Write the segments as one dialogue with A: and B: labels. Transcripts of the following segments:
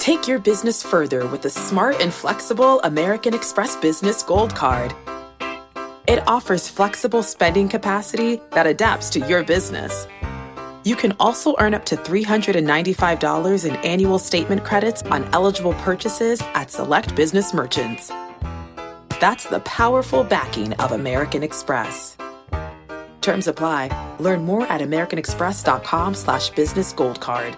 A: Take your business further with the smart and flexible American Express Business Gold Card. It offers flexible spending capacity that adapts to your business. You can also earn up to $395 in annual statement credits on eligible purchases at select business merchants. That's the powerful backing of American Express. Terms apply. Learn more at americanexpress.com/business gold card.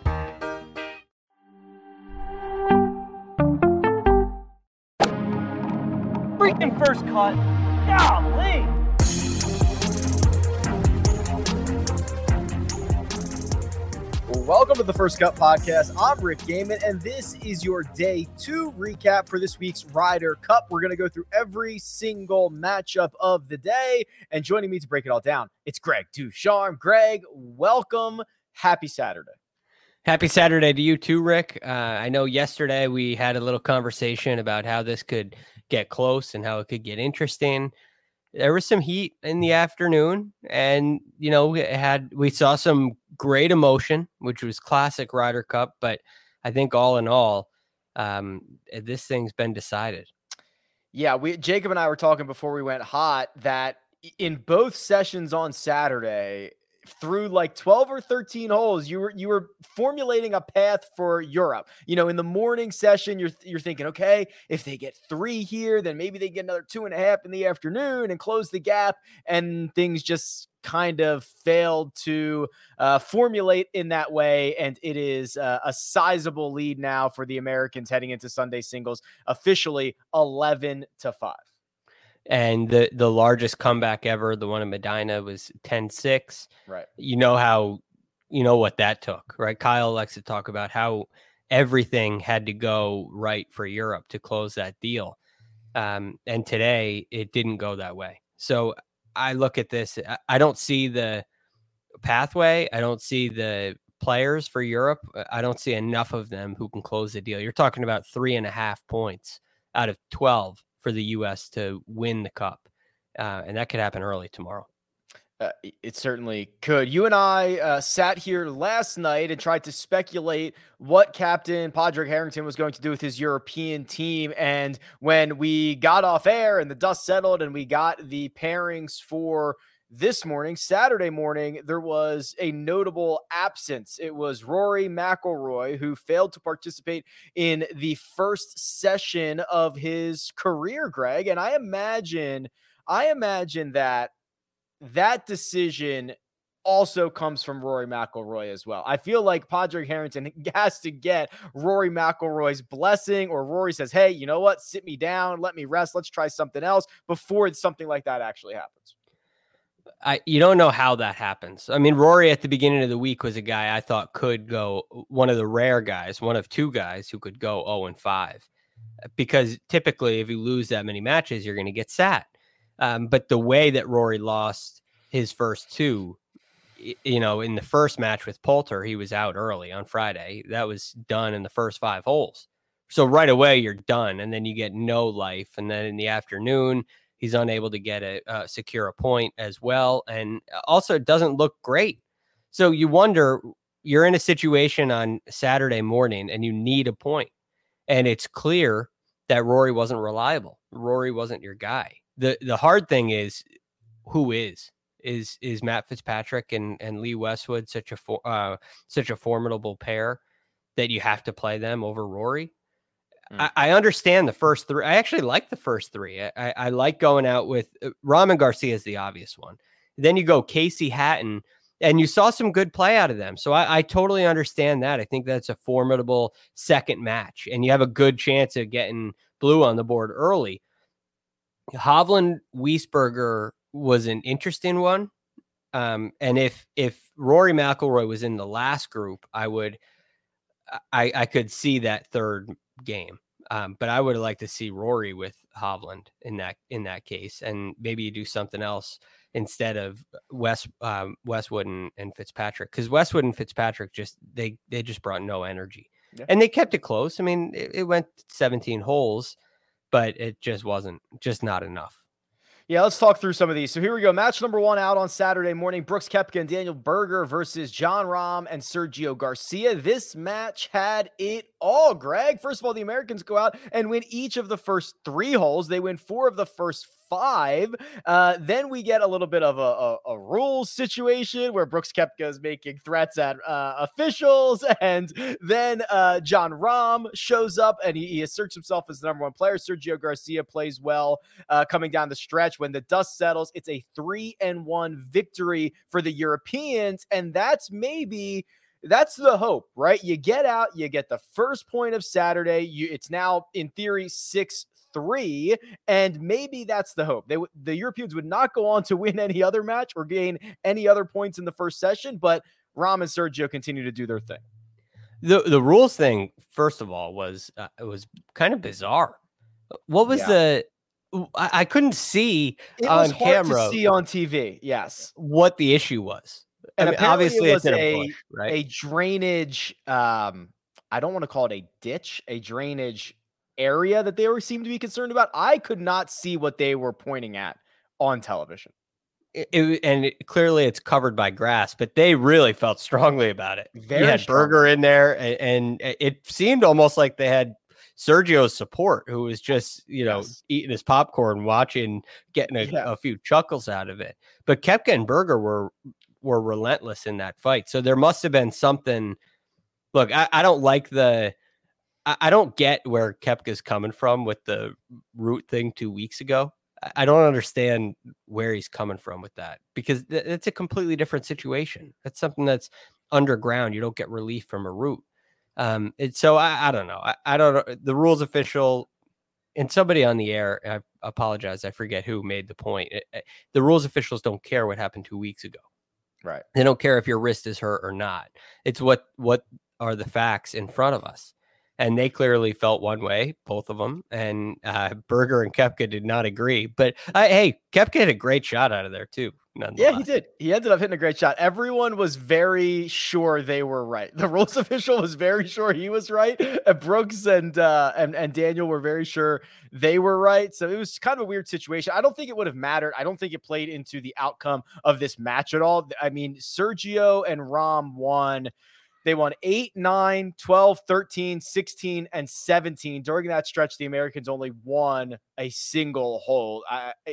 B: Freaking first cut. Golly.
C: Welcome to the First Cut Podcast. I'm Rick Gaiman, and this is your Day 2 recap for this week's Ryder Cup. We're going to go through every single matchup of the day, and joining me to break it all down, it's Greg Ducharme. Greg, welcome. Happy Saturday.
D: Happy Saturday to you too, Rick. I know yesterday we had a little conversation about how this could get close and how it could get interesting. There was some heat in the afternoon, and we saw some great emotion, which was classic Ryder Cup. But I think all in all, this thing's been decided.
C: Yeah, Jacob and I were talking before we went hot that in both sessions on Saturday, through like 12 or 13 holes, you were formulating a path for Europe. In the morning session, you're thinking, okay, if they get 3 here, then maybe they get another 2.5 in the afternoon and close the gap. And things just kind of failed to formulate in that way. And it is a sizable lead now for the Americans heading into Sunday singles, officially 11-5.
D: And the largest comeback ever, the one in Medina, was 10-6.
C: Right.
D: What that took, right? Kyle likes to talk about how everything had to go right for Europe to close that deal. And today it didn't go that way. So I look at this, I don't see the pathway. I don't see the players for Europe. I don't see enough of them who can close the deal. You're talking about 3.5 points out of 12 for the U.S. to win the cup. And that could happen early tomorrow.
C: It certainly could. You and I sat here last night and tried to speculate what Captain Padraig Harrington was going to do with his European team. And when we got off air and the dust settled and we got the pairings for this morning, Saturday morning, there was a notable absence. It was Rory McIlroy, who failed to participate in the first session of his career, Greg. And I imagine that decision also comes from Rory McIlroy as well. I feel like Padraig Harrington has to get Rory McIlroy's blessing, or Rory says, hey, you know what? Sit me down. Let me rest. Let's try something else before something like that actually happens.
D: You don't know how that happens. I mean, Rory at the beginning of the week was a guy I thought could go, one of the rare guys, one of 2 guys who could go 0-5, because typically if you lose that many matches, you're going to get sat. But the way that Rory lost his first 2, in the first match with Poulter, he was out early on Friday. That was done in the first 5 holes. So right away you're done, and then you get no life. And then in the afternoon, he's unable to get secure a point as well. And also it doesn't look great. So you wonder, you're in a situation on Saturday morning and you need a point. And it's clear that Rory wasn't reliable. Rory wasn't your guy. The hard thing is, who is Matt Fitzpatrick and Lee Westwood such a formidable pair that you have to play them over Rory? I understand the first 3. I actually like the first 3. I like going out with Rahman Garcia is the obvious one. Then you go Casey Hatton, and you saw some good play out of them. So I totally understand that. I think that's a formidable second match, and you have a good chance of getting blue on the board early. Hovland Wiesberger was an interesting one. And if Rory McIlroy was in the last group, I could see that third game. But I would like to see Rory with Hovland in that case, and maybe you do something else instead of Westwood and Fitzpatrick, because Westwood and Fitzpatrick they just brought no energy. Yeah. And they kept it close. I mean, it went 17 holes, but it just wasn't not enough.
C: Yeah, let's talk through some of these. So here we go. Match number 1 out on Saturday morning. Brooks Koepka and Daniel Berger versus Jon Rahm and Sergio Garcia. This match had it all, Greg. First of all, the Americans go out and win each of the first 3 holes. They win 4 of the first 5. Then we get a little bit of a rules situation where Brooks Koepka is making threats at officials. And then Jon Rahm shows up and he asserts himself as the number 1 player. Sergio Garcia plays well coming down the stretch. When the dust settles, it's a 3-1 victory for the Europeans. And that's the hope, right? You get out, you get the first point of Saturday. It's now, in theory, 6-3, and maybe that's the hope. The Europeans would not go on to win any other match or gain any other points in the first session, but Rahm and Sergio continue to do their thing.
D: The rules thing, first of all, was it was kind of bizarre. What was I couldn't see on camera.
C: To see on TV, yes,
D: what the issue was.
C: And
D: obviously
C: it was
D: in a bush, right?
C: A drainage. I don't want to call it a ditch, a drainage area that they seemed to be concerned about. I could not see what they were pointing at on television.
D: Clearly it's covered by grass, but they really felt strongly about it. You had Berger in there, and it seemed almost like they had Sergio's support, who was just, eating his popcorn, watching, getting a few chuckles out of it. But Koepka and Berger were relentless in that fight. So there must have been something. Look, I don't get where Koepka's coming from with the root thing 2 weeks ago. I don't understand where he's coming from with that, because it's a completely different situation. That's something that's underground. You don't get relief from a root. So I don't know. I don't know. The rules official and somebody on the air, I apologize, I forget who made the point. The rules officials don't care what happened 2 weeks ago.
C: Right.
D: They don't care if your wrist is hurt or not. It's what are the facts in front of us. And they clearly felt one way, both of them. And Berger and Koepka did not agree. But hey, Koepka had a great shot out of there too.
C: Yeah, he did. He ended up hitting a great shot. Everyone was very sure they were right. The rules official was very sure he was right. Brooks and Daniel were very sure they were right. So it was kind of a weird situation. I don't think it would have mattered. I don't think it played into the outcome of this match at all. I mean, Sergio and Rahm won. They won 8, 9, 12, 13, 16, and 17. During that stretch, the Americans only won a single hole.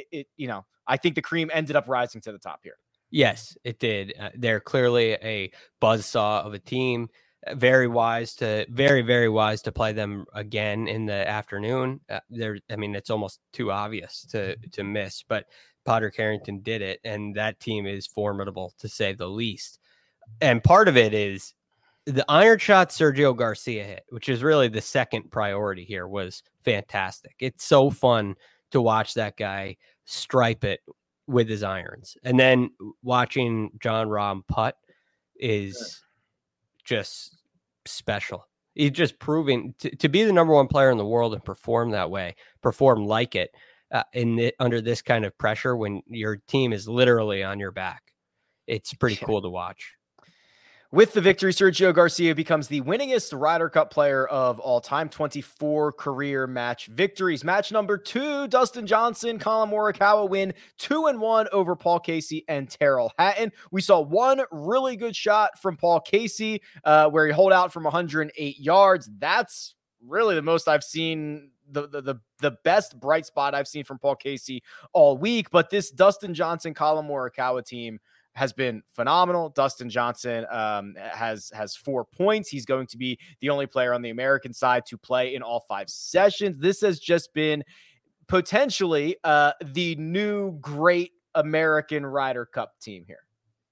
C: I think the cream ended up rising to the top here.
D: Yes, it did. They're clearly a buzzsaw of a team. Very, very wise to play them again in the afternoon. It's almost too obvious to miss, but Padraig Harrington did it, and that team is formidable, to say the least. And part of it is the iron shot Sergio Garcia hit, which is really the second priority here, was fantastic. It's so fun to watch that guy stripe it with his irons. And then watching Jon Rahm putt is just special. He's just proving to be the number 1 player in the world and perform that way, perform like it under this kind of pressure when your team is literally on your back. It's pretty cool to watch.
C: With the victory, Sergio Garcia becomes the winningest Ryder Cup player of all time, 24 career match victories. Match number 2, Dustin Johnson, Collin Morikawa win 2-1 over Paul Casey and Tyrrell Hatton. We saw one really good shot from Paul Casey where he holed out from 108 yards. That's really the most I've seen, the best bright spot I've seen from Paul Casey all week. But this Dustin Johnson, Collin Morikawa team has been phenomenal. Dustin Johnson has 4 points. He's going to be the only player on the American side to play in all 5 sessions. This has just been potentially the new great American Ryder Cup team here.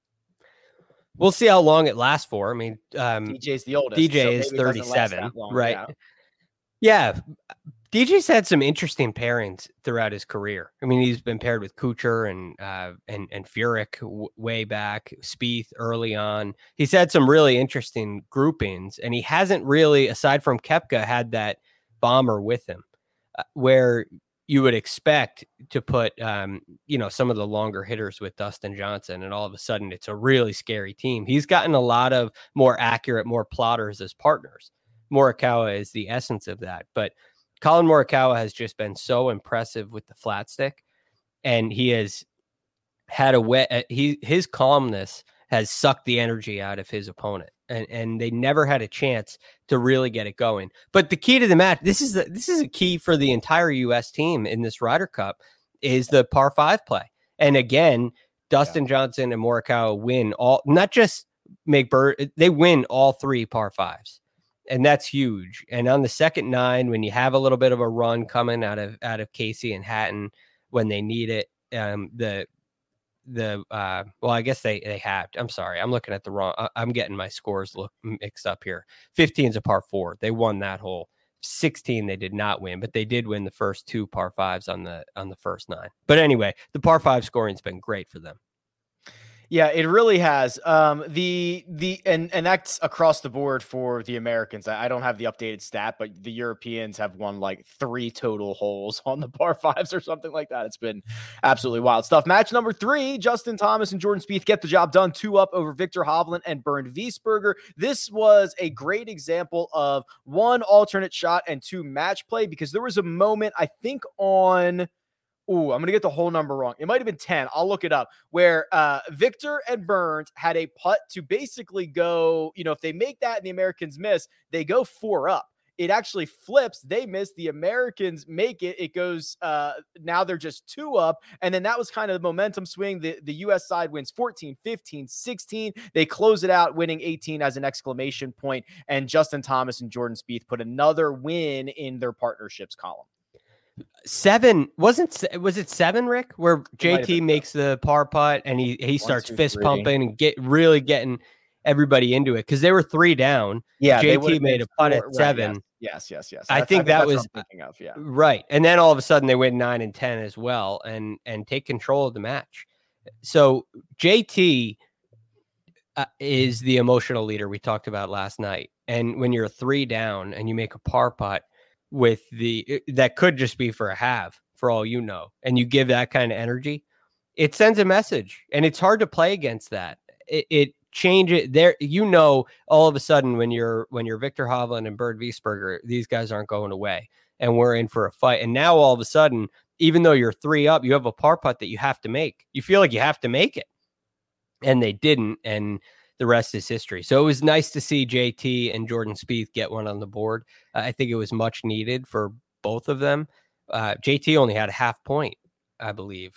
D: We'll see how long it lasts for. I mean,
C: DJ's the oldest.
D: DJ is 37, right? Yeah. DJ's had some interesting pairings throughout his career. I mean, he's been paired with Kuchar and Furyk way back, Spieth early on. He's had some really interesting groupings, and he hasn't really, aside from Koepka, had that bomber with him, where you would expect to put, some of the longer hitters with Dustin Johnson, and all of a sudden it's a really scary team. He's gotten a lot of more accurate, more plotters as partners. Morikawa is the essence of that, but Collin Morikawa has just been so impressive with the flat stick. and he has had his calmness has sucked the energy out of his opponent, and they never had a chance to really get it going. But the key to the match, this is a key for the entire U.S. team in this Ryder Cup, is the par 5 play. And again, Dustin Johnson and Morikawa win all, not just they win all 3 par 5s. And that's huge. And on the second 9, when you have a little bit of a run coming out of Casey and Hatton when they need it, well, I guess they have. I'm sorry, I'm looking at the wrong. I'm getting my scores mixed up here. 15 is a par 4. They won that hole. 16 they did not win, but they did win the first 2 par 5s on the first 9. But anyway, the par 5 scoring's been great for them.
C: Yeah, it really has. And that's across the board for the Americans. I don't have the updated stat, but the Europeans have won like 3 total holes on the par 5s or something like that. It's been absolutely wild stuff. Match number 3, Justin Thomas and Jordan Spieth get the job done, 2 up over Viktor Hovland and Bernd Wiesberger. This was a great example of 1 alternate shot and 2 match play, because there was a moment, I think on... I'm going to get the whole number wrong. It might have been 10. I'll look it up, where Victor and Burns had a putt to basically go, if they make that and the Americans miss, they go 4 up. It actually flips. They miss. The Americans make it. It goes, now they're just 2 up. And then that was kind of the momentum swing. The U.S. side wins 14, 15, 16. They close it out, winning 18 as an exclamation point. And Justin Thomas and Jordan Spieth put another win in their partnerships column.
D: 7 was it 7, Rick, where JT makes the par putt and he starts fist pumping and getting everybody into it, because they were 3 down.
C: Yeah,
D: JT made a putt at 7.
C: Right, yes.
D: I think that was
C: thinking of, yeah.
D: Right, and then all of a sudden they win 9 and 10 as well, and take control of the match. So JT is the emotional leader we talked about last night, and when you're 3 down and you make a par putt with that could just be for a half, for all you know, and you give that kind of energy, it sends a message, and it's hard to play against that. It changes there. All of a sudden when you're Viktor Hovland and Bernd Wiesberger, these guys aren't going away, and we're in for a fight. And now all of a sudden, even though you're 3 up, you have a par putt that you have to make. You feel like you have to make it, and they didn't, and the rest is history. So it was nice to see JT and Jordan Spieth get one on the board. I think it was much needed for both of them. JT only had a half point, I believe.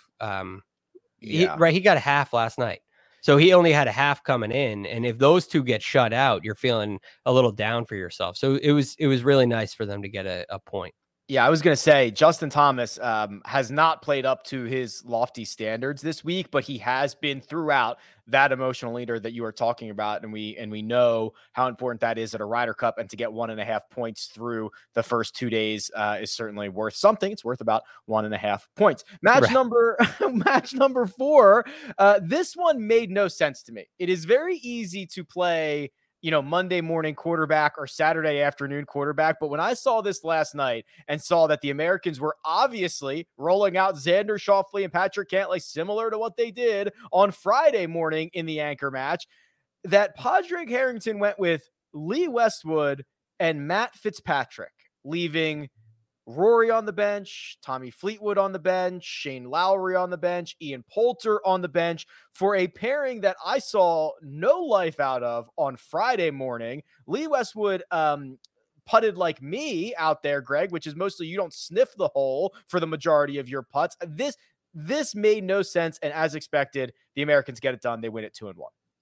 D: He got a half last night. So he only had a half coming in. And if those 2 get shut out, you're feeling a little down for yourself. So it was really nice for them to get a point.
C: Yeah, I was going to say Justin Thomas has not played up to his lofty standards this week, but he has been throughout that emotional leader that you are talking about. And we know how important that is at a Ryder Cup, and to get 1.5 points through the first 2 days is certainly worth something. It's worth about 1.5 points. Match number 4. This one made no sense to me. It is very easy to play Monday morning quarterback or Saturday afternoon quarterback. But when I saw this last night and saw that the Americans were obviously rolling out Xander Schauffele and Patrick Cantlay, similar to what they did on Friday morning in the anchor match, that Padraig Harrington went with Lee Westwood and Matt Fitzpatrick, leaving Rory on the bench, Tommy Fleetwood on the bench, Shane Lowry on the bench, Ian Poulter on the bench, for a pairing that I saw no life out of on Friday morning. Lee Westwood putted like me out there, Greg, which is mostly you don't sniff the hole for the majority of your putts. This made no sense, and as expected, the Americans get it done. They win it 2-1.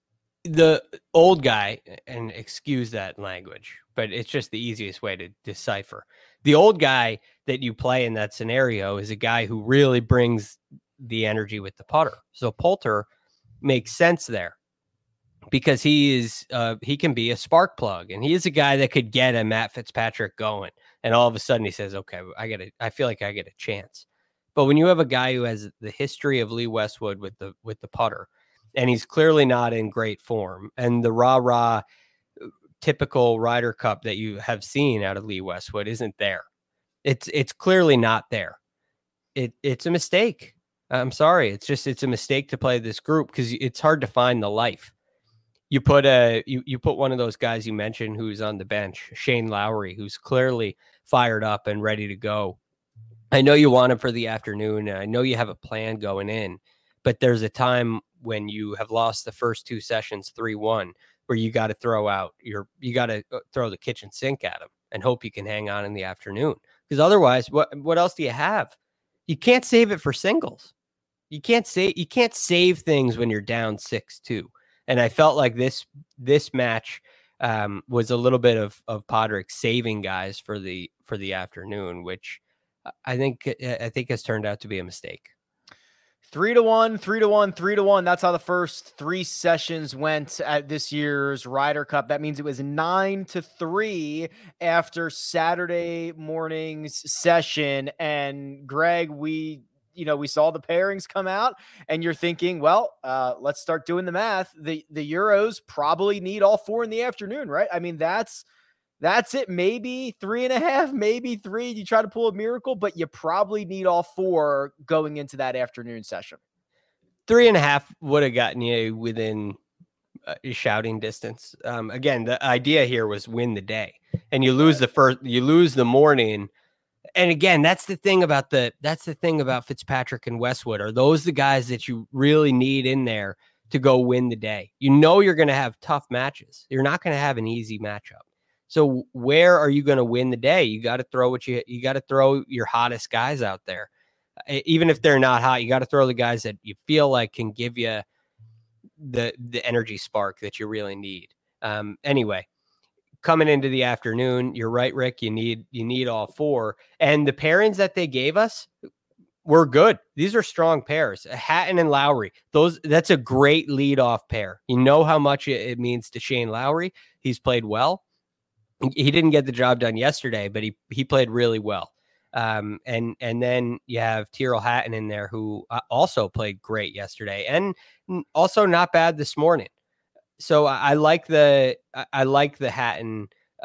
D: The old guy, and excuse that language, but it's just the easiest way to decipher. The old guy that you play in that scenario is a guy who really brings the energy with the putter. So Poulter makes sense there, because he can be a spark plug, and he is a guy that could get a Matt Fitzpatrick going. And all of a sudden he says, okay, I feel like I get a chance. But when you have a guy who has the history of Lee Westwood with the putter, and he's clearly not in great form, and the rah-rah typical Ryder Cup that you have seen out of Lee Westwood isn't there. It's clearly not there. It's a mistake. I'm sorry. It's a mistake to play this group, because it's hard to find the life. You put one of those guys you mentioned who's on the bench, Shane Lowry, who's clearly fired up and ready to go. I know you want him for the afternoon, and I know you have a plan going in, but there's a time when you have lost the first 2 sessions 3-1 where you got to throw the kitchen sink at him and hope you can hang on in the afternoon. Because otherwise, what else do you have? You can't save it for singles. You can't save things when you're down 6-2. And I felt like this match was a little bit of Podrick saving guys for the afternoon, which I think has turned out to be a mistake.
C: 3-1, 3-1, 3-1. That's how the first 3 sessions went at this year's Ryder Cup. That means it was 9-3 after Saturday morning's session. And Greg, we saw the pairings come out, and you're thinking, well, let's start doing the math. The Euros probably need all 4 in the afternoon, right? I mean, that's it. Maybe 3.5, maybe 3. You try to pull a miracle, but you probably need all 4 going into that afternoon session.
D: 3.5 would have gotten you within shouting distance. Again, the idea here was win the day, and you lose the morning. And again, that's the thing about Fitzpatrick and Westwood. Are those the guys that you really need in there to go win the day? You know you're going to have tough matches. You're not going to have an easy matchup. So where are you going to win the day? You got to throw you got to throw your hottest guys out there. Even if they're not hot, you got to throw the guys that you feel like can give you the energy spark that you really need. Anyway, coming into the afternoon, you're right, Rick. You need all 4, and the pairings that they gave us were good. These are strong pairs. Hatton and Lowry. That's a great leadoff pair. You know how much it means to Shane Lowry. He's played well. He didn't get the job done yesterday, but he played really well. And then you have Tyrrell Hatton in there, who also played great yesterday, and also not bad this morning. So I like the Hatton.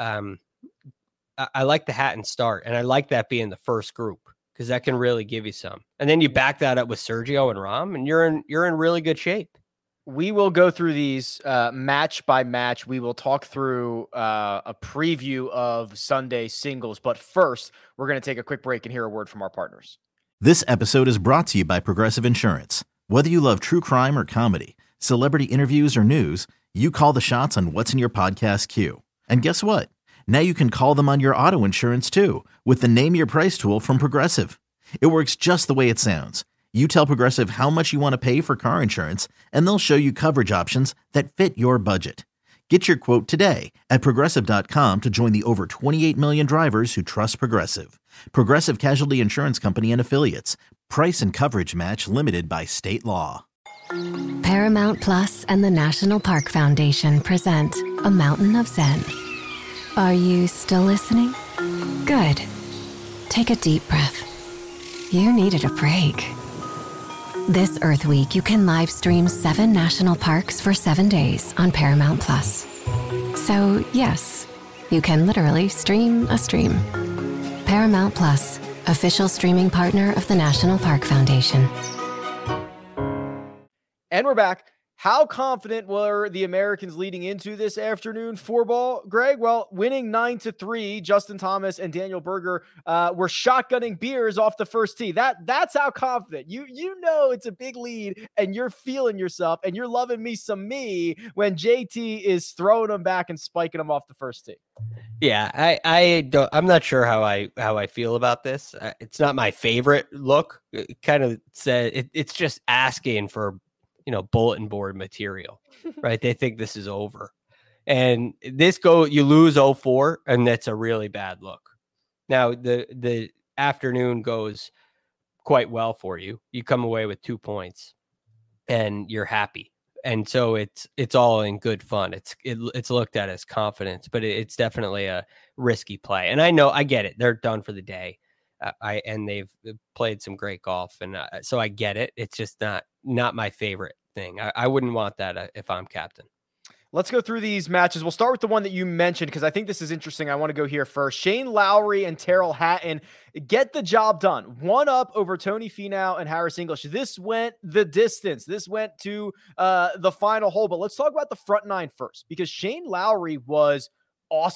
D: I like the Hatton start, and I like that being the first group because that can really give you some. And then you back that up with Sergio and Rahm, and you're in really good shape.
C: We will go through these match by match. We will talk through a preview of Sunday singles. But first, we're going to take a quick break and hear a word from our partners.
E: This episode is brought to you by Progressive Insurance. Whether you love true crime or comedy, celebrity interviews or news, you call the shots on what's in your podcast queue. And guess what? Now you can call them on your auto insurance too with the Name Your Price tool from Progressive. It works just the way it sounds. You tell Progressive how much you want to pay for car insurance, and they'll show you coverage options that fit your budget. Get your quote today at Progressive.com to join the over 28 million drivers who trust Progressive. Progressive Casualty Insurance Company and Affiliates. Price and coverage match limited by state law.
F: Paramount Plus and the National Park Foundation present A Mountain of Zen. Are you still listening? Good. Take a deep breath. You needed a break. This Earth Week, you can live stream 7 national parks for 7 days on Paramount Plus. So, yes, you can literally stream a stream. Paramount Plus, official streaming partner of the National Park Foundation.
C: And we're back. How confident were the Americans leading into this afternoon 4-ball, Greg? Well, winning 9-3, Justin Thomas and Daniel Berger were shotgunning beers off the first tee. That's how confident. You know it's a big lead, and you're feeling yourself, and you're loving me some me when JT is throwing them back and spiking them off the first tee.
D: Yeah, I'm not sure how I feel about this. It's not my favorite look. It kind of said it's just asking for bulletin board material, right? They think this is over. And you lose 0-4, and that's a really bad look. Now, the afternoon goes quite well for you. You come away with 2 points, and you're happy. And so it's all in good fun. It's looked at as confidence, but it's definitely a risky play. And I get it. They're done for the day. And they've played some great golf, and so I get it. It's just not my favorite thing. I wouldn't want that if I'm captain.
C: Let's go through these matches. We'll start with the one that you mentioned because I think this is interesting. I want to go here first. Shane Lowry and Tyrrell Hatton get the job done. 1 up over Tony Finau and Harris English. This went the distance. This went to the final hole. But let's talk about the front 9 first, because Shane Lowry was awesome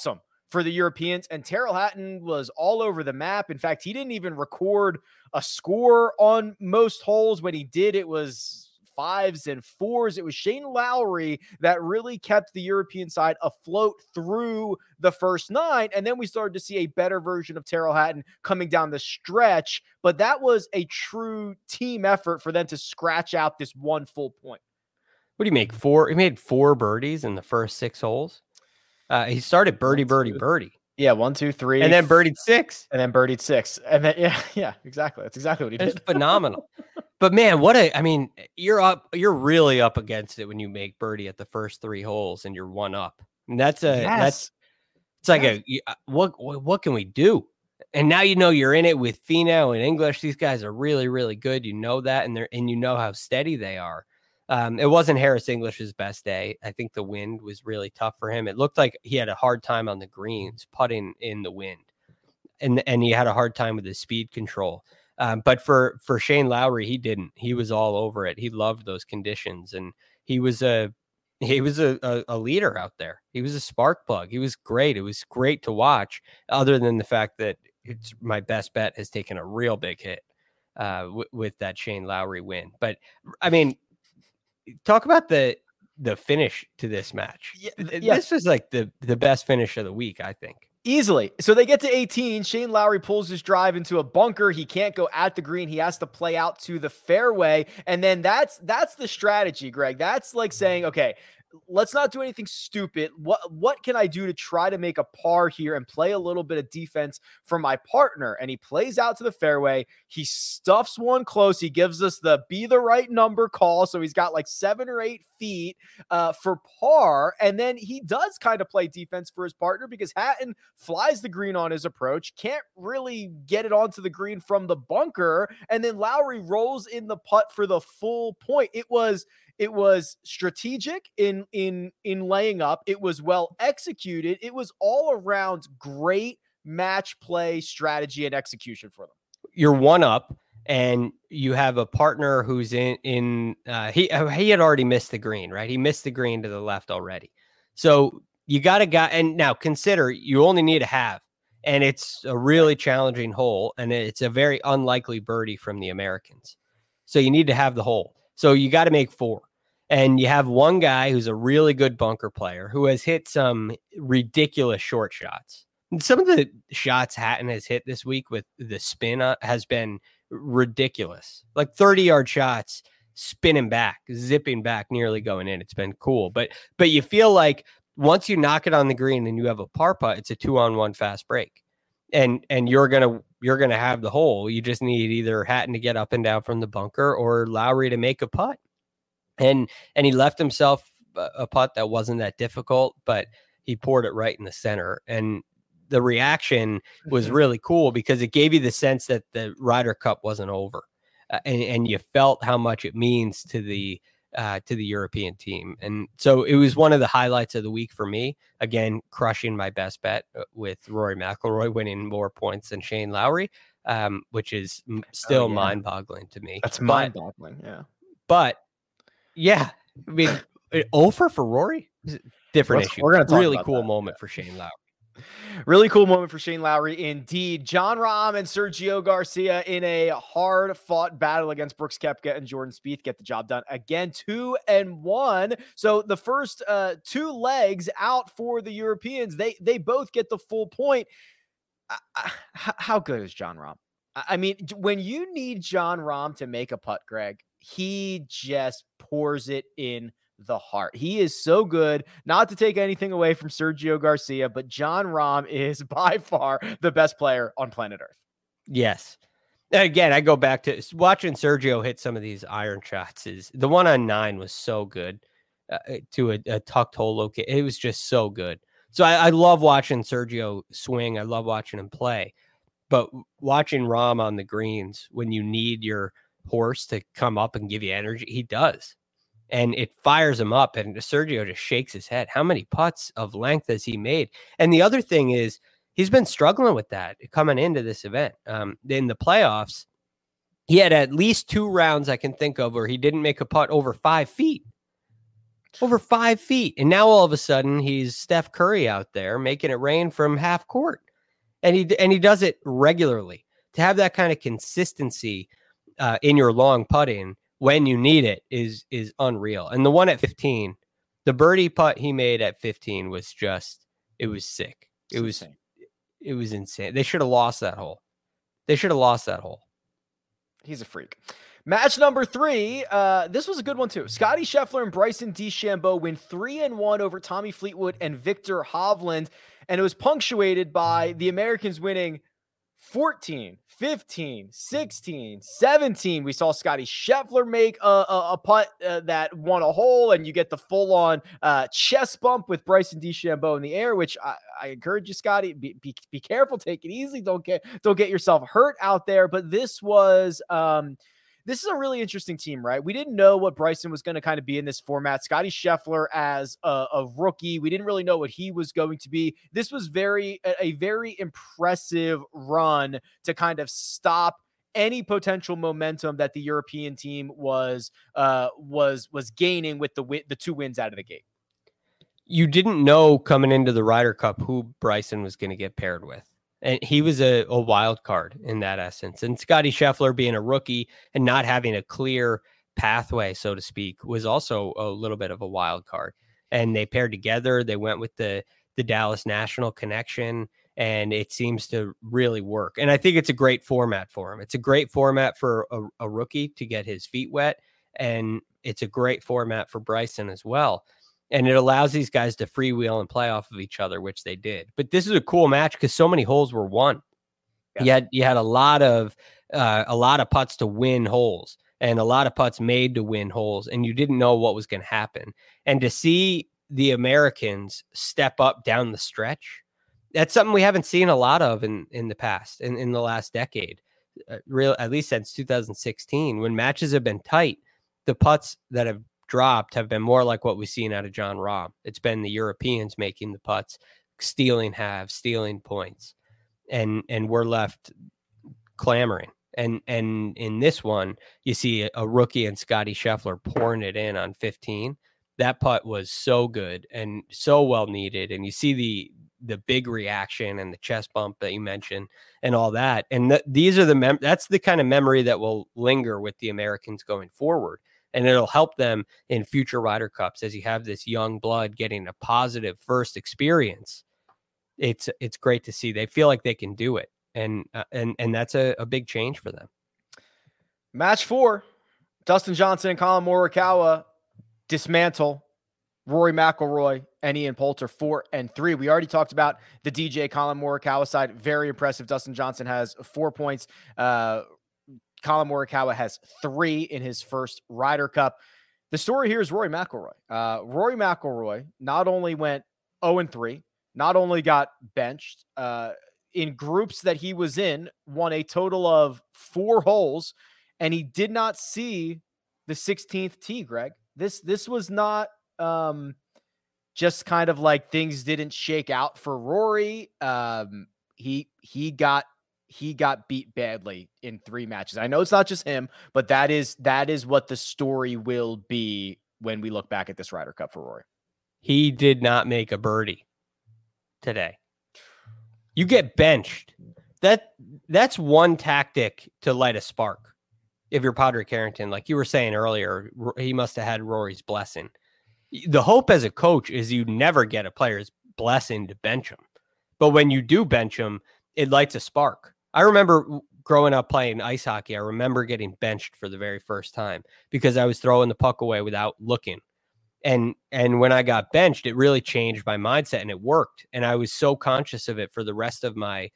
C: for the Europeans, and Tyrrell Hatton was all over the map. In fact, he didn't even record a score on most holes. When he did, it was 5s and 4s. It was Shane Lowry that really kept the European side afloat through the first 9. And then we started to see a better version of Tyrrell Hatton coming down the stretch. But that was a true team effort for them to scratch out this one full point.
D: What do you make? He made 4 birdies in the first 6 holes. He started birdie.
C: Yeah, 1, 2, 3.
D: And then birdied 6.
C: And then birdied 6. And then, yeah, exactly. That's exactly what he did.
D: It's phenomenal. But man, you're really up against it when you make birdie at the first 3 holes and you're 1 up. And it's like what can we do? And now you're in it with Finau and English. These guys are really, really good. You know that, and you know how steady they are. It wasn't Harris English's best day. I think the wind was really tough for him. It looked like he had a hard time on the greens, putting in the wind, and he had a hard time with his speed control. But for Shane Lowry, he didn't. He was all over it. He loved those conditions, and he was a leader out there. He was a spark plug. He was great. It was great to watch. Other than the fact that my best bet has taken a real big hit with that Shane Lowry win. But I mean, talk about the finish to this match. This was like the best finish of the week, I think.
C: Easily. So they get to 18. Shane Lowry pulls his drive into a bunker. He can't go at the green. He has to play out to the fairway. And then that's the strategy, Greg. That's like saying, okay, let's not do anything stupid. What can I do to try to make a par here and play a little bit of defense for my partner? And he plays out to the fairway. He stuffs one close. He gives us the be the right number call. So he's got like 7 or 8 feet for par. And then he does kind of play defense for his partner because Hatton flies the green on his approach, can't really get it onto the green from the bunker. And then Lowry rolls in the putt for the full point. It was strategic in laying up. It was well executed. It was all around great match play strategy and execution for them.
D: You're 1 up, and you have a partner who's he had already missed the green, right? He missed the green to the left already. So you got a guy, and now consider you only need a half, and it's a really challenging hole, and it's a very unlikely birdie from the Americans. So you need to have the hole. So you got to make 4. And you have one guy who's a really good bunker player who has hit some ridiculous short shots. And some of the shots Hatton has hit this week with the spin has been ridiculous. Like 30-yard shots, spinning back, zipping back, nearly going in. It's been cool. But you feel like once you knock it on the green and you have a par putt, it's a 2-on-1 fast break. And you're gonna have the hole. You just need either Hatton to get up and down from the bunker or Lowry to make a putt. And he left himself a putt that wasn't that difficult, but he poured it right in the center. And the reaction was really cool because it gave you the sense that the Ryder Cup wasn't over, and you felt how much it means to the European team. And so it was one of the highlights of the week for me. Again, crushing my best bet with Rory McIlroy winning more points than Shane Lowry, which is still mind-boggling to me.
C: That's mind-boggling, yeah.
D: But yeah, I mean, over for Rory, different issue.
C: We're going to talk
D: really
C: about
D: cool
C: that.
D: moment for Shane Lowry.
C: Really cool moment for Shane Lowry indeed. Jon Rahm and Sergio Garcia in a hard-fought battle against Brooks Koepka and Jordan Spieth get the job done again, 2-1. So the first 2 legs out for the Europeans, they both get the full point. How good is Jon Rahm? I mean, when you need Jon Rahm to make a putt, Greg, he just pours it in the heart. He is so good. Not to take anything away from Sergio Garcia, but Jon Rahm is by far the best player on planet Earth.
D: Yes. And again, I go back to watching Sergio hit some of these iron shots. The one on 9 was so good to a tucked hole location. It was just so good. So I love watching Sergio swing. I love watching him play. But watching Rahm on the greens when you need your horse to come up and give you energy, he does. And it fires him up, and Sergio just shakes his head. How many putts of length has he made? And the other thing is he's been struggling with that coming into this event. In the playoffs, he had at least 2 rounds I can think of where he didn't make a putt over 5 feet. over 5 feet. And now all of a sudden he's Steph Curry out there making it rain from half court. And he does it regularly. To have that kind of consistency in your long putting when you need it is unreal. And the one at 15, the birdie putt he made at 15 was just, it was sick. It was insane. They should have lost that hole.
C: He's a freak. Match number 3. This was a good one too. Scottie Scheffler and Bryson DeChambeau win 3-1 over Tommy Fleetwood and Victor Hovland. And it was punctuated by the Americans winning 14, 15, 16, 17. We saw Scottie Scheffler make a putt that won a hole, and you get the full-on chest bump with Bryson DeChambeau in the air, which I encourage you, Scottie, be careful, take it easy, don't get yourself hurt out there. But this was this is a really interesting team, right? We didn't know what Bryson was going to kind of be in this format. Scottie Scheffler as a rookie, we didn't really know what he was going to be. This was a very impressive run to kind of stop any potential momentum that the European team was gaining with the 2 wins out of the gate.
D: You didn't know coming into the Ryder Cup who Bryson was going to get paired with. And he was a wild card in that essence. And Scottie Scheffler being a rookie and not having a clear pathway, so to speak, was also a little bit of a wild card. And they paired together. They went with the Dallas National connection, and it seems to really work. And I think it's a great format for him. It's a great format for a rookie to get his feet wet. And it's a great format for Bryson as well. And it allows these guys to freewheel and play off of each other, which they did. But this is a cool match because so many holes were won. Yeah. You had a lot of putts to win holes and a lot of putts made to win holes, and you didn't know what was going to happen. And to see the Americans step up down the stretch, that's something we haven't seen a lot of in the past, in the last decade, at least since 2016, when matches have been tight. The putts that have dropped have been more like what we've seen out of Jon Rahm. It's been the Europeans making the putts, stealing halves, stealing points, and we're left clamoring. And in this one, you see a rookie and Scottie Scheffler pouring it in on 15. That putt was so good and so well needed. And you see the big reaction and the chest bump that you mentioned and all that. And these are that's the kind of memory that will linger with the Americans going forward. And it'll help them in future Ryder Cups as you have this young blood getting a positive first experience. It's great to see. They feel like they can do it. And that's a big change for them.
C: Match 4, Dustin Johnson and Colin Morikawa dismantle Rory McIlroy and Ian Poulter 4-3. We already talked about the DJ Colin Morikawa side. Very impressive. Dustin Johnson has 4 points. Colin Morikawa has 3 in his first Ryder Cup. The story here is Rory McIlroy. Rory McIlroy not only went 0-3, not only got benched, in groups that he was in, won a total of 4 holes, and he did not see the 16th tee, Greg. This was not just kind of like things didn't shake out for Rory. He got beat badly in 3 matches. I know it's not just him, but that is what the story will be when we look back at this Ryder Cup for Rory.
D: He did not make a birdie today. You get benched. That's one tactic to light a spark. If you're Padraig Harrington, like you were saying earlier, he must have had Rory's blessing. The hope as a coach is you never get a player's blessing to bench him. But when you do bench him, it lights a spark. I remember growing up playing ice hockey. I remember getting benched for the very first time because I was throwing the puck away without looking. And when I got benched, it really changed my mindset and it worked. And I was so conscious of it for the rest of my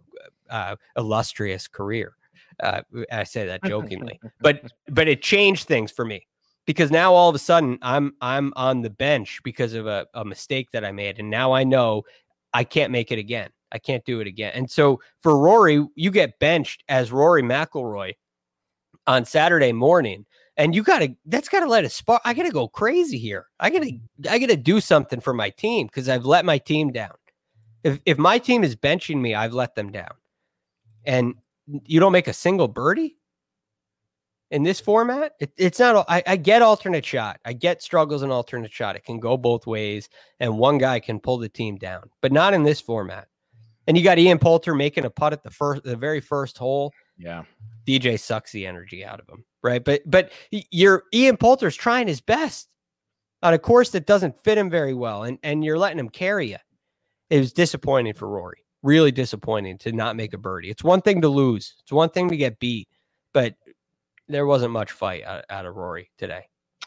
D: illustrious career. I say that jokingly, but it changed things for me because now all of a sudden I'm on the bench because of a mistake that I made. And now I know I can't make it again. I can't do it again. And so for Rory, you get benched as Rory McIlroy on Saturday morning, and that's gotta let it spark. I gotta go crazy here. I gotta do something for my team because I've let my team down. If my team is benching me, I've let them down. And you don't make a single birdie. in this format, it's not. I get alternate shot. I get struggles in alternate shot. It can go both ways, and one guy can pull the team down, but not in this format. And you got Ian Poulter making a putt at the very first hole.
C: Yeah,
D: DJ sucks the energy out of him, right? But your Ian Poulter's trying his best on a course that doesn't fit him very well, and you're letting him carry you. It was disappointing for Rory. Really disappointing to not make a birdie. It's one thing to lose. It's one thing to get beat, but there wasn't much fight out of Rory today.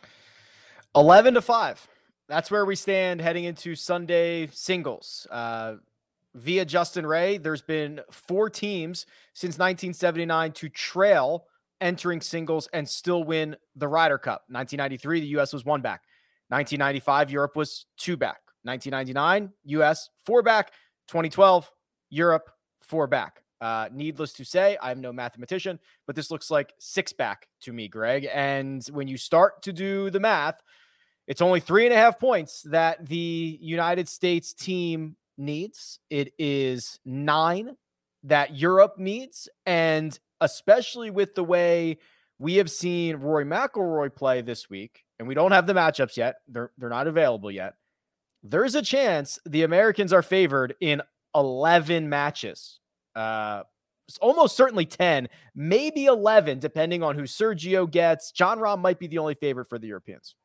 C: 11-5. That's where we stand heading into Sunday singles. Via Justin Ray, there's been 4 teams since 1979 to trail entering singles and still win the Ryder Cup. 1993, the U.S. was 1 back. 1995, Europe was 2 back. 1999, U.S. 4 back. 2012, Europe 4 back. Needless to say, I'm no mathematician, but this looks like 6 back to me, Greg. And when you start to do the math, it's only 3.5 points that the United States team needs. It is 9 that Europe needs. And especially with the way we have seen Rory McIlroy play this week, and we don't have the matchups yet. They're not available yet. There's a chance the Americans are favored in 11 matches. Almost certainly 10, maybe 11, depending on who Sergio gets. Jon Rahm might be the only favorite for the Europeans.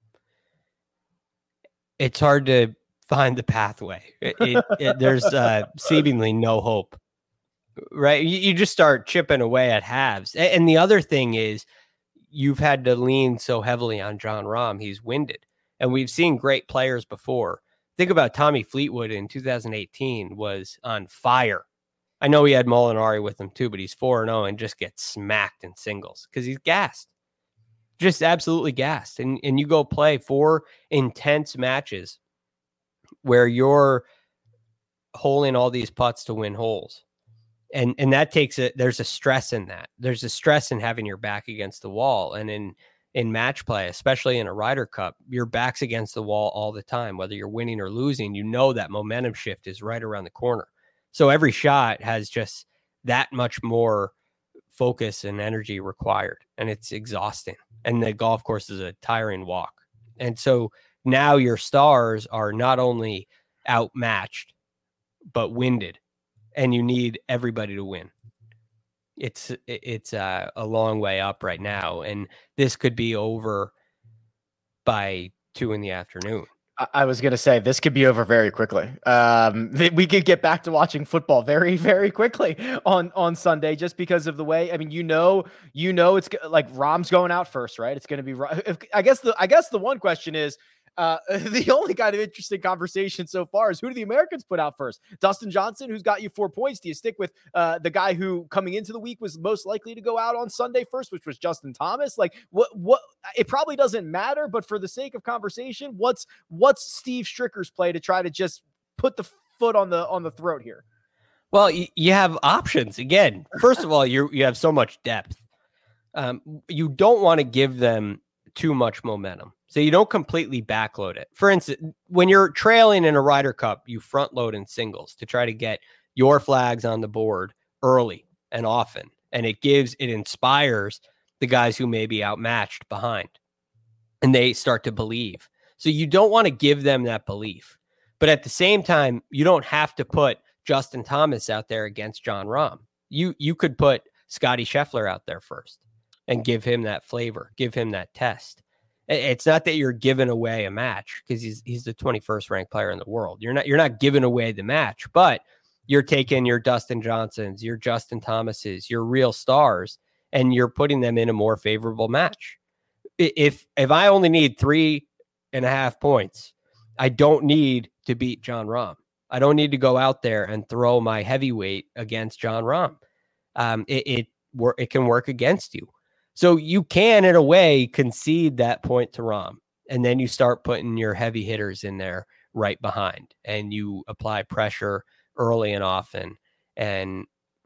D: It's hard to find the pathway. There's seemingly no hope, right? You just start chipping away at halves. And the other thing is you've had to lean so heavily on Jon Rahm. He's winded. And we've seen great players before. Think about Tommy Fleetwood in 2018 was on fire. I know he had Molinari with him too, but he's 4-0 and just gets smacked in singles because he's gassed. Just absolutely gassed. And you go play 4 intense matches where you're holing all these putts to win holes. And that takes it. There's a stress in that. There's a stress in having your back against the wall. And in match play, especially in a Ryder Cup, your back's against the wall all the time, whether you're winning or losing. You know that momentum shift is right around the corner. So every shot has just that much more focus and energy required, and it's exhausting. And the golf course is a tiring walk. And so now your stars are not only outmatched, but winded, and you need everybody to win. It's a long way up right now, and this could be over by 2 p.m.
C: I was going to say this could be over very quickly. We could get back to watching football very, very quickly on Sunday, just because of the way. I mean, you know, it's like Rahm's going out first, right? It's going to be. I guess the one question is, the only kind of interesting conversation so far is who do the Americans put out first? Dustin Johnson, who's got you 4 points. Do you stick with the guy who coming into the week was most likely to go out on Sunday first, which was Justin Thomas? Like what it probably doesn't matter, but for the sake of conversation, what's Steve Stricker's play to try to just put the foot on the throat here?
D: Well, you have options. Again, first of all, you have so much depth. You don't want to give them too much momentum. So you don't completely backload it. For instance, when you're trailing in a Ryder Cup, you front load in singles to try to get your flags on the board early and often. And it inspires the guys who may be outmatched behind, and they start to believe. So you don't want to give them that belief. But at the same time, you don't have to put Justin Thomas out there against Jon Rahm. You could put Scotty Scheffler out there first and give him that flavor, give him that test. It's not that you're giving away a match because he's the 21st ranked player in the world. You're not giving away the match, but you're taking your Dustin Johnsons, your Justin Thomases, your real stars, and you're putting them in a more favorable match. If I only need 3.5 points, I don't need to beat Jon Rahm. I don't need to go out there and throw my heavyweight against Jon Rahm. It can work against you. So you can, in a way, concede that point to Rahm, and then you start putting your heavy hitters in there right behind, and you apply pressure early and often, and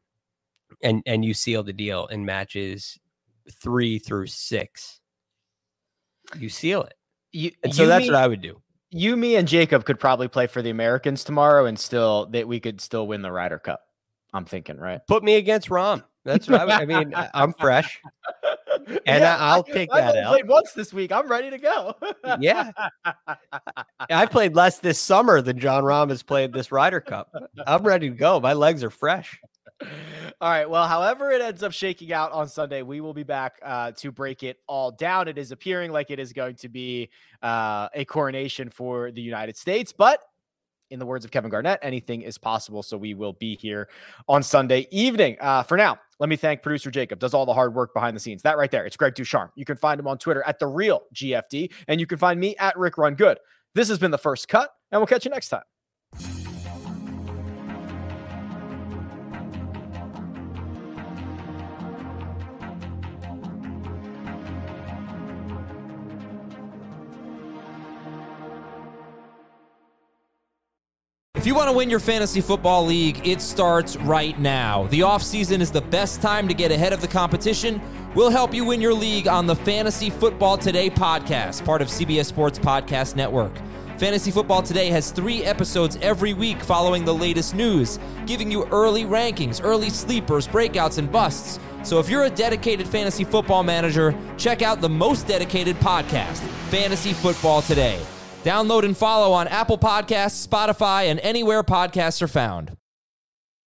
D: you seal the deal in matches 3 through 6. You seal it. That's what I would do.
C: You, me, and Jacob could probably play for the Americans tomorrow, and we could still win the Ryder Cup. I'm thinking, right?
D: Put me against Rahm. That's what I mean. I'm fresh. And I'll take that
C: I've only
D: out.
C: played once this week. I'm ready to go.
D: Yeah. I played less this summer than John Rahm has played this Ryder Cup. I'm ready to go. My legs are fresh.
C: All right. Well, however it ends up shaking out on Sunday, we will be back to break it all down. It is appearing like it is going to be a coronation for the United States, but in the words of Kevin Garnett, anything is possible. So we will be here on Sunday evening. For now, let me thank producer Jacob, does all the hard work behind the scenes. That right there, it's Greg Ducharme. You can find him on Twitter at @TheRealGFD, and you can find me at Rick Run Good. This has been The First Cut, and we'll catch you next time.
G: If you want to win your fantasy football league, it starts right now. The offseason is the best time to get ahead of the competition. We'll help you win your league on the Fantasy Football Today podcast, part of CBS Sports Podcast Network. Fantasy Football Today has 3 episodes every week following the latest news, giving you early rankings, early sleepers, breakouts, and busts. So if you're a dedicated fantasy football manager, check out the most dedicated podcast, Fantasy Football Today. Download and follow on Apple Podcasts, Spotify, and anywhere podcasts are found.